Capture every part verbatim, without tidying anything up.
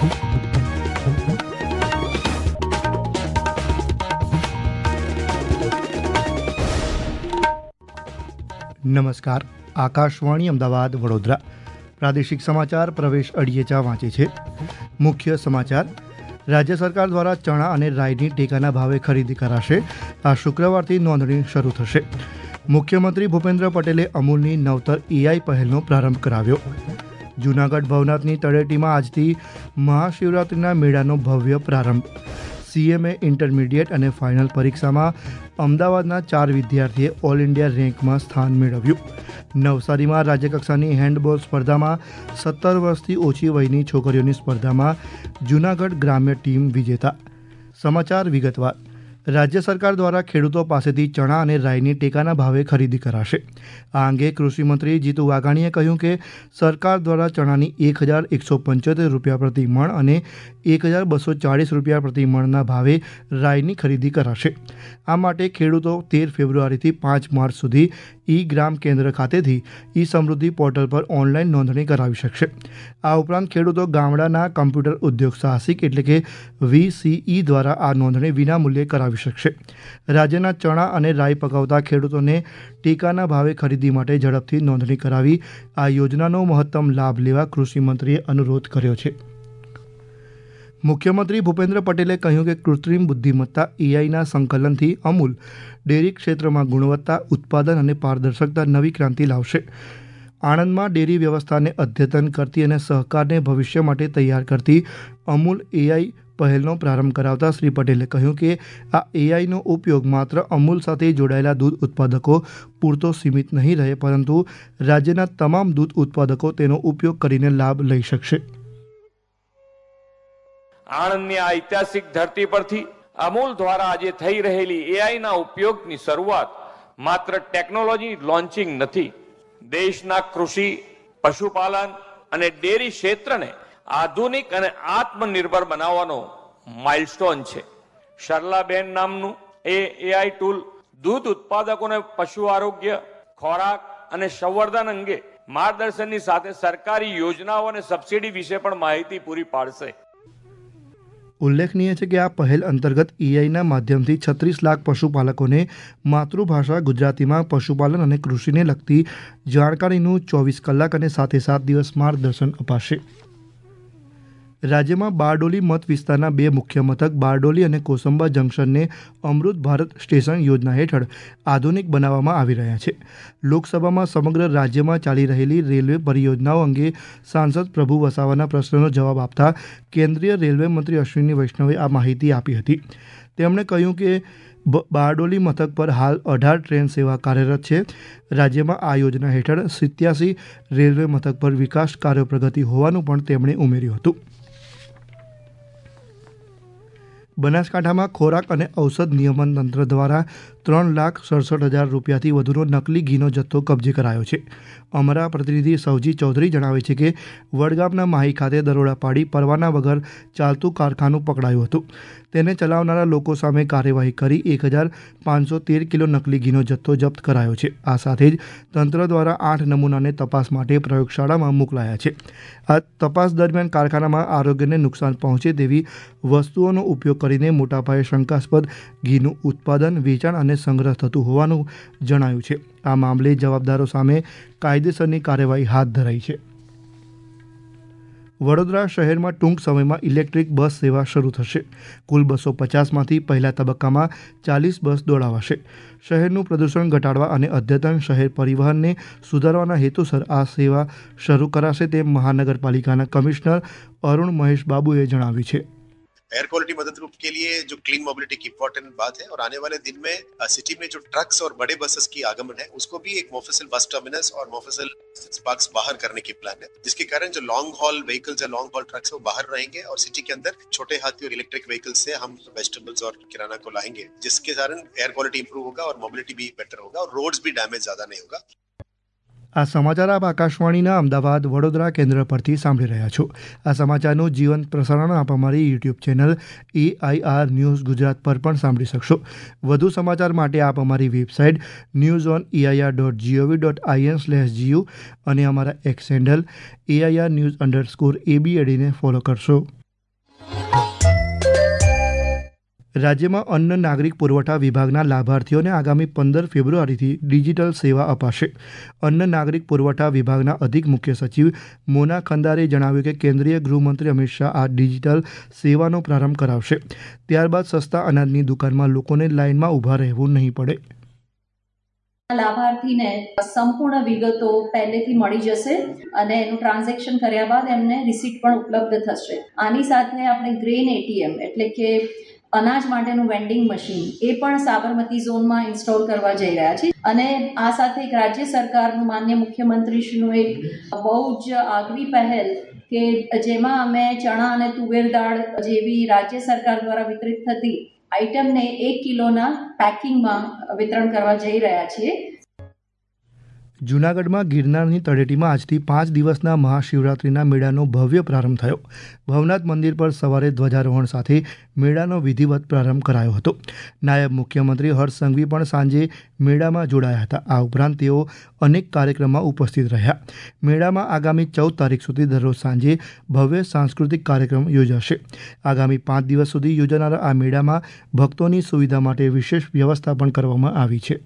નમસ્કાર, આકાશવાણી અમદાવાદ વડોદરા પ્રાદેશિક સમાચાર પ્રવેશ અડિયેચા વાંચે છે. મુખ્ય સમાચાર: રાજ્ય સરકાર દ્વારા ચણા અને રાઈની ટેકાના ભાવે ખરીદી કરાશે. આ શુક્રવારથી નોંધણી શરૂ થશે. મુખ્યમંત્રી ભૂપેન્દ્ર પટેલે અમૂલની નવતર એઆઈ પહેલનો પ્રારંભ કરાવ્યો. જૂનાગઢ ભવનાથની તળેટીમાં આજથી મહાશિવરાત્રિના મેળાનો ભવ્ય પ્રારંભ. સીએમએ ઇન્ટરમીડિયેટ અને ફાઇનલ પરીક્ષામાં અમદાવાદના ચાર વિદ્યાર્થીએ ઓલ ઇન્ડિયા રેન્કમાં સ્થાન મેળવ્યું. નવસારીમાં રાજ્યકક્ષાની હેન્ડબોલ સ્પર્ધામાં સત્તર વર્ષથી ઓછી વયની છોકરીઓની સ્પર્ધામાં જૂનાગઢ ગ્રામ્ય ટીમ વિજેતા. સમાચાર વિગતવાર: રાજ્ય સરકાર દ્વારા ખેડૂતો પાસેથી ચણા અને રાઈની ટેકાના ભાવે ખરીદી કરાશે. આ અંગે કૃષિમંત્રી જીતુ વાઘાણીએ કહ્યું કે સરકાર દ્વારા ચણાની એક હજાર એકસો પંચોતેર રૂપિયા પ્રતિ મણ અને એક હજાર બસો ચાળીસ રૂપિયા પ્રતિ મણના ભાવે રાઈની ખરીદી કરાશે. આ માટે ખેડૂતો તેર ફેબ્રુઆરીથી પાંચ માર્ચ સુધી ઈ ગ્રામ કેન્દ્ર ખાતેથી ઈ સમૃદ્ધિ પોર્ટલ પર ઓનલાઈન નોંધણી કરાવી શકશે. આ ઉપરાંત ખેડૂતો ગામડાના કમ્પ્યુટર ઉદ્યોગ સાહસિક એટલે કે વીસીઈ દ્વારા આ નોંધણી વિનામૂલ્યે કરાવી શકશે. રાજ્યના ચણા અને રાઈ પકવતા ખેડૂતોને ટેકાના ભાવે ખરીદી માટે ઝડપથી નોંધણી કરાવી આ યોજનાનો મહત્તમ લાભ લેવા કૃષિમંત્રીએ અનુરોધ કર્યો છે. મુખ્યમંત્રી ભૂપેન્દ્ર પટેલે કહ્યું કે કૃત્રિમ બુદ્ધિમત્તા એઆઈના સંકલનથી અમૂલ ડેરી ક્ષેત્રમાં ગુણવત્તા, ઉત્પાદન અને પારદર્શકતા નવી ક્રાંતિ લાવશે. આણંદમાં ડેરી વ્યવસ્થાને અદ્યતન કરતી અને સહકારને ભવિષ્ય માટે તૈયાર કરતી અમૂલ એઆઈ પહેલનો પ્રારંભ કરાવતા શ્રી પટેલે કહ્યું કે આ એઆઈનો ઉપયોગ માત્ર અમૂલ સાથે જોડાયેલા દૂધ ઉત્પાદકો પૂરતો સીમિત નહીં રહે, પરંતુ રાજ્યના તમામ દૂધ ઉત્પાદકો તેનો ઉપયોગ કરીને લાભ લઈ શકશે. આણંદની આ ઐતિહાસિક ધરતી પરથી અમૂલ દ્વારા આજે થઈ રહેલી એઆઈના ઉપયોગની શરૂઆત માત્ર ટેકનોલોજી લોન્ચિંગ નથી, દેશના કૃષિ, પશુપાલન અને ડેરી ક્ષેત્રને આધુનિક અને આત્મનિર્ભર બનાવવાનો માઇલસ્ટોન છે. શરલાબેન નામનું એ એઆઈ ટૂલ દૂધ ઉત્પાદકોને પશુ આરોગ્ય, ખોરાક અને સંવર્ધન અંગે માર્ગદર્શનની સાથે સરકારી યોજનાઓ અને સબસિડી વિશે પણ માહિતી પૂરી પાડશે. ઉલ્લેખનીય છે કે આ પહેલ અંતર્ગત એઆઈના માધ્યમથી છત્રીસ લાખ પશુપાલકોને માતૃભાષા ગુજરાતીમાં પશુપાલન અને કૃષિને લગતી જાણકારીનું ચોવીસ કલાક અને સાથે સાત દિવસ માર્ગદર્શન અપાશે. રાજ્યમાં બારડોલી મત વિસ્તારના બે મુખ્ય મથક બારડોલી અને કોસંબા જંકશનને અમૃત ભારત સ્ટેશન યોજના હેઠળ આધુનિક બનાવવામાં આવી રહ્યા છે. લોકસભામાં સમગ્ર રાજ્યમાં ચાલી રહેલી રેલવે પરિયોજનાઓ અંગે સાંસદ પ્રભુ વસાવાના પ્રશ્નનો જવાબ આપતા કેન્દ્રીય રેલવે મંત્રી અશ્વિની વૈષ્ણવે આ માહિતી આપી હતી. તેમણે કહ્યું કે બારડોલી મથક પર હાલ અઢાર ટ્રેન સેવા કાર્યરત છે. રાજ્યમાં આ યોજના હેઠળ સિત્યાસી રેલવે મથક પર વિકાસ કાર્યો પ્રગતિ હોવાનું પણ તેમણે ઉમેર્યું હતું. બનાસકાંઠામાં ખોરાક અને ઔષધ નિયમન તંત્ર દ્વારા ત્રણ લાખ સડસઠ હજાર રૂપિયાથી વધુનો નકલી ઘીનો જથ્થો કબજે કરાયો છે. અમારા પ્રતિનિધિ સૌજી ચૌધરી જણાવે છે કે વડગામના માહી ખાતે દરોડા પાડી પરવાના વગર ચાલતું કારખાનું પકડાયું હતું. તેને ચલાવનારા લોકો સામે કાર્યવાહી કરી એક હજાર પાંચસો તેર કિલો નકલી ઘીનો જથ્થો જપ્ત કરાયો છે. આ સાથે જ તંત્ર દ્વારા આઠ નમૂનાને તપાસ માટે પ્રયોગશાળામાં મોકલાયા છે. આ તપાસ દરમિયાન કારખાનામાં આરોગ્યને નુકસાન પહોંચે તેવી વસ્તુઓનો ઉપયોગ કરીને મોટાપાયે શંકાસ્પદ ઘીનું ઉત્પાદન, વેચાણ અને સંગ્રહ થતું હોવાનું જણાયું છે. આ મામલે જવાબદારો સામે કાયદેસરની કાર્યવાહી હાથ ધરાઈ છે. વડોદરા શહેરમાં ટૂંક સમયમાં ઇલેક્ટ્રિક બસ સેવા શરૂ થશે. કુલ બસો પચાસમાંથી પહેલા તબક્કામાં ચાલીસ બસ દોડાવાશે. શહેરનું પ્રદૂષણ ઘટાડવા અને અદ્યતન શહેર પરિવહનને સુધારવાના હેતુસર આ સેવા શરૂ કરાશે તેમ મહાનગરપાલિકાના કમિશનર અરુણ મહેશ બાબુએ જણાવ્યું છે. एयर क्वालिटी मदद रूप के लिए जो क्लीन मोबिलिटी की इम्पोर्टेंट बात है और आने वाले दिन में सिटी में जो ट्रक्स और बड़े बसेस की आगमन है उसको भी एक मोफिसल बस टर्मिनस और मोफिसल पार्क्स बाहर करने की प्लान है, जिसके कारण जो लॉन्ग हॉल व्हीकल्स है, लॉन्ग हॉल ट्रक्स है वो बाहर रहेंगे और सिटी के अंदर छोटे हाथी और इलेक्ट्रिक व्हीकल्स से हम वेजिटेबल्स और किराना को लाएंगे, जिसके कारण एयर क्वालिटी इंप्रूव होगा और मोबिलिटी भी बेटर होगा और रोड्स भी डैमेज ज्यादा नहीं होगा. આ સમાચાર આપ આકાશવાણીના અમદાવાદ વડોદરા કેન્દ્ર પરથી સાંભળી રહ્યા છો. આ સમાચારનું જીવંત પ્રસારણ આપ અમારી YouTube channel AIR news Gujarat પર પણ સાંભળી શકશો. વધુ સમાચાર માટે આપ અમારી website news on AIR dot GOV dot IN slash GU અને અમારા X handle AIR news underscore એબીએડીને ફોલો કરશો. રાજ્યમાં અન્ન નાગરિક પુરવઠા વિભાગના લાભાર્થીઓને આગામી પંદર ફેબ્રુઆરીથી ડિજિટલ સેવા અપાશે. અન્ન નાગરિક પુરવઠા વિભાગના અધિક મુખ્ય સચિવ મોના ખંદારે જણાવ્યું કે કેન્દ્રીય ગૃહમંત્રી અમિત શાહ આ ડિજિટલ સેવાનો પ્રારંભ કરાવશે. ત્યારબાદ સસ્તા અનાજની દુકાનમાં લોકોને લાઇનમાં ઊભા રહેવું નહીં પડે. લાભાર્થીને સંપૂર્ણ વિગતો પહેલેથી મળી જશે અને એનું ટ્રાન્ઝેક્શન કર્યા બાદ એમને રિસીટ પણ ઉપલબ્ધ થશે. આની સાથે આપણે ગ્રેન એટીએમ એટલે કે અનાજ માટેનું વેન્ડિંગ મશીન એ પણ સાબરમતી ઝોનમાં ઇન્સ્ટોલ કરવા જઈ રહ્યા છે અને આ સાથે એક રાજ્ય સરકારનું માન્ય મુખ્યમંત્રીશ્રીનું એક બહુ જ આગવી પહેલ કે જેમાં અમે ચણા અને તુવેર દાળ જેવી રાજ્ય સરકાર દ્વારા વિતરિત થતી આઇટમને એક કિલોના પેકિંગમાં વિતરણ કરવા જઈ રહ્યા છીએ. જૂનાગઢમાં ગિરનારની તળેટીમાં આજથી પાંચ દિવસના મહાશિવરાત્રિના મેળાનો ભવ્ય પ્રારંભ થયો. ભવનાથ મંદિર પર સવારે ધ્વજારોહણ સાથે મેળાનો વિધિવત પ્રારંભ કરાયો હતો. નાયબ મુખ્યમંત્રી હર્ષ સંઘવી પણ સાંજે મેળામાં જોડાયા હતા. આ ઉપરાંત તેઓ અનેક કાર્યક્રમમાં ઉપસ્થિત રહ્યા. મેળામાં આગામી ચૌદ તારીખ સુધી દરરોજ સાંજે ભવ્ય સાંસ્કૃતિક કાર્યક્રમ યોજાશે. આગામી પાંચ દિવસ સુધી યોજાનારા આ મેળામાં ભક્તોની સુવિધા માટે વિશેષ વ્યવસ્થા પણ કરવામાં આવી છે.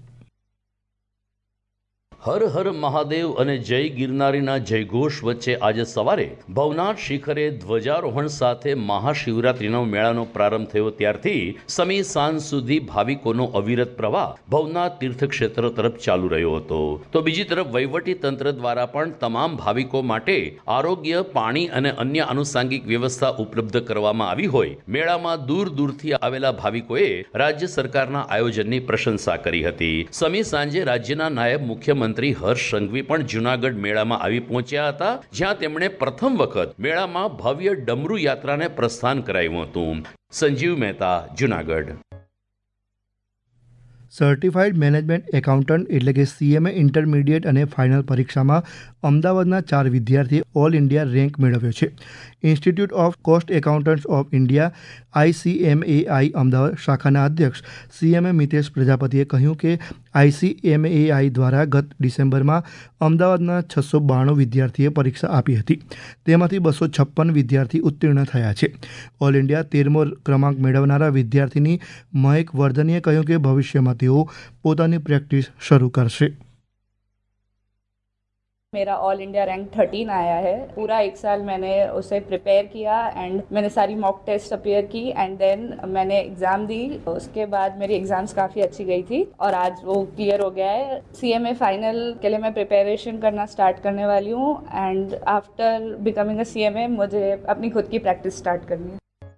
હર હર મહાદેવ અને જય ગિરનારીના જયઘોષ વચ્ચે આજે સવારે ભવનાથ શિખરે ધ્વજારોહણ સાથે મહાશિવરાત્રીનો મેળાનો પ્રારંભ થયો ત્યારથી સમી સાંજ સુધી ભાવિકોનો અવિરત પ્રવાહ ભવનાથ તીર્થક્ષેત્ર તરફ ચાલુ રહ્યો હતો. તો બીજી તરફ વહીવટી તંત્ર દ્વારા પણ તમામ ભાવિકો માટે આરોગ્ય, પાણી અને અન્ય આનુષાંગિક વ્યવસ્થા ઉપલબ્ધ કરવામાં આવી હોય મેળામાં દૂર દૂરથી આવેલા ભાવિકોએ રાજ્ય સરકારના આયોજનની પ્રશંસા કરી હતી. સમી સાંજે રાજ્યના નાયબ મુખ્યમંત્રી મંત્રી હર્ષ સંઘવી પણ જૂનાગઢ મેળામાં આવી પહોંચ્યા હતા, જ્યાં તેમણે પ્રથમ વખત મેળામાં ભવ્ય ડમરૂ યાત્રાને પ્રસ્થાન કરાવ્યું હતું. Sanjeev Mehta, Junagadh. Certified management accountant એટલે કે સીએમએ ઇન્ટરમીડિયેટ અને ફાઇનલ પરીક્ષામાં અમદાવાદના ચાર વિદ્યાર્થીએ ઓલ ઇન્ડિયા રેન્ક મેળવ્યો છે. Institute of cost accountants of India ICMAI Ahmedabad શાખાના અધ્યક્ષ સીએમએ મિતેશ પ્રજાપતિએ કહ્યું કે આઈસીએમએઆઈ દ્વારા ગત ડિસેમ્બરમાં અમદાવાદના છસો બાણું વિદ્યાર્થીએ પરીક્ષા આપી હતી. તેમાંથી બસો છપ્પન વિદ્યાર્થી ઉત્તીર્ણ થયા છે. ઓલ ઇન્ડિયા તેરમો ક્રમાંક મેળવનારા વિદ્યાર્થીની મહેક વર્ધનીએ કહ્યું કે ભવિષ્યમાં તેઓ પોતાની પ્રેક્ટિસ શરૂ કરશે. मेरा ऑल इंडिया रैंक थर्टीन आया है. पूरा एक साल मैंने उसे प्रिपेयर किया एंड मैंने सारी मॉक टेस्ट अपियर की एंड देन मैंने एग्ज़ाम दी. उसके बाद मेरी एग्ज़ाम्स काफ़ी अच्छी गई थी और आज वो क्लियर हो गया है. सीएमए फाइनल के लिए मैं प्रिपरेशन करना स्टार्ट करने वाली हूँ and after becoming a CMA मुझे अपनी खुद की प्रैक्टिस स्टार्ट करनी है.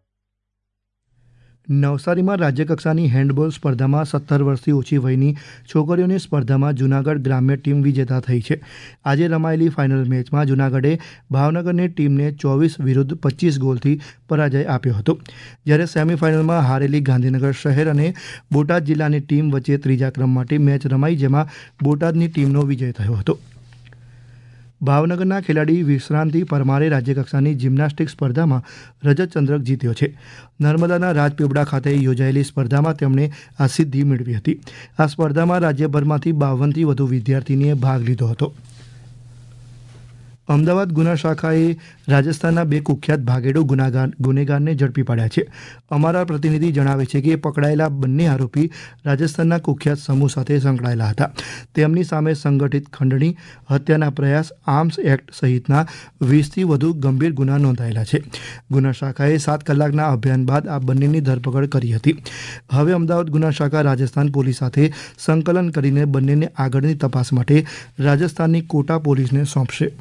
નવસારીમાં રાજ્યકક્ષાની હેન્ડબોલ સ્પર્ધામાં સત્તર વર્ષથી ઓછી વયની છોકરીઓની સ્પર્ધામાં જૂનાગઢ ગ્રામ્ય ટીમ વિજેતા થઈ છે. આજે રમાયેલી ફાઇનલ મેચમાં જૂનાગઢે ભાવનગરની ટીમને ચોવીસ વિરુદ્ધ પચીસ ગોલથી પરાજય આપ્યો હતો. જ્યારે સેમીફાઇનલમાં હારેલી ગાંધીનગર શહેર અને બોટાદ જિલ્લાની ટીમ વચ્ચે ત્રીજા ક્રમ માટે મેચ રમાઈ, જેમાં બોટાદની ટીમનો વિજય થયો હતો. ભાવનગરના ખેલાડી વિશ્રાંતિ પરમારે રાજ્યકક્ષાની જિમ્નાસ્ટિક સ્પર્ધામાં રજત ચંદ્રક જીત્યો છે. નર્મદાના રાજપીપળા ખાતે યોજાયેલી સ્પર્ધામાં તેમણે આ સિદ્ધિ મેળવી હતી. આ સ્પર્ધામાં રાજ્યભરમાંથી બાવનથી વધુ વિદ્યાર્થીનીએ ભાગ લીધો હતો. અમદાવાદ ગુના શાખાએ રાજસ્થાનના બે કુખ્યાત ભાગેડુ ગુનાગાર ગુનેગારને ઝડપી પાડ્યા છે. અમારા પ્રતિનિધિ જણાવે છે કે પકડાયેલા બંને આરોપી રાજસ્થાનના કુખ્યાત સમૂહ સાથે સંકળાયેલા હતા. તેમની સામે સંગઠિત ખંડણી, હત્યાના પ્રયાસ, આર્મ્સ એક્ટ સહિતના વીસથી વધુ ગંભીર ગુના નોંધાયેલા છે. ગુના શાખાએ સાત કલાકના અભિયાન બાદ આ બંનેની ધરપકડ કરી હતી. હવે અમદાવાદ ગુના શાખા રાજસ્થાન પોલીસ સાથે સંકલન કરીને બંનેને આગળની તપાસ માટે રાજસ્થાનની કોટા પોલીસને સોંપશે.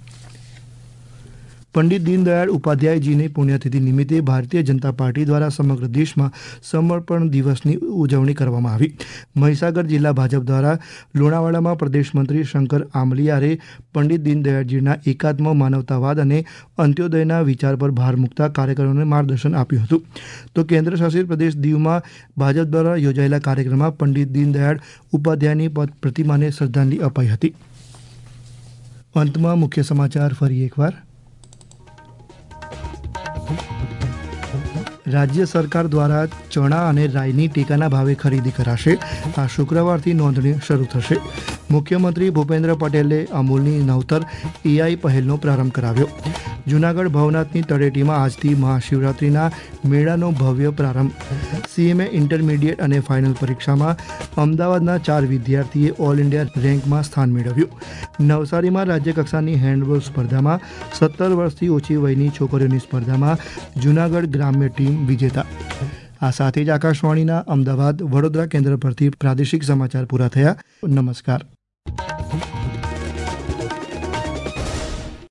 પંડિત દીનદયાળ ઉપાધ્યાયજીની પુણ્યતિથિ નિમિત્તે ભારતીય જનતા પાર્ટી દ્વારા સમગ્ર દેશમાં સમર્પણ દિવસની ઉજવણી કરવામાં આવી. મહીસાગર જિલ્લા ભાજપ દ્વારા લુણાવાડામાં પ્રદેશ મંત્રી શંકર આમલિયારે પંડિત દીનદયાળજીના એકાત્મ, માનવતાવાદ અને અંત્યોદયના વિચાર પર ભાર મૂકતા કાર્યકરોને માર્ગદર્શન આપ્યું હતું. તો કેન્દ્ર શાસિત પ્રદેશ દીવમાં ભાજપ દ્વારા યોજાયેલા કાર્યક્રમમાં પંડિત દીનદયાળ ઉપાધ્યાયની પ્રતિમાને શ્રદ્ધાંજલિ અપાઈ હતી. અંતમાં મુખ્ય સમાચાર ફરી એકવાર. રાજ્ય સરકાર દ્વારા ચણા અને રાઈની ટેકાના ભાવે ખરીદી કરાશે. આ શુક્રવારથી નોંધણી શરૂ થશે. મુખ્યમંત્રી ભૂપેન્દ્ર પટેલે અમૂલની નવતર એઆઈ પહેલનો પ્રારંભ કરાવ્યો. જૂનાગઢ ભવનાથની તળેટીમાં આજથી મહાશિવરાત્રિના મેળાનો ભવ્ય પ્રારંભ. સીએમએ ઇન્ટરમીડિયેટ અને ફાઇનલ પરીક્ષામાં અમદાવાદના ચાર વિદ્યાર્થીએ ઓલ ઇન્ડિયા રેન્કમાં સ્થાન મેળવ્યું. નવસારીમાં રાજ્યકક્ષાની હેન્ડબોલ સ્પર્ધામાં સત્તર વર્ષથી ઓછી વયની છોકરીઓની સ્પર્ધામાં જૂનાગઢ ગ્રામ્ય ટીમ વિજેતા. આ સાથે જ આકાશવાણીના અમદાવાદ વડોદરા કેન્દ્ર પરથી પ્રાદેશિક સમાચાર પૂરા થયા. નમસ્કાર.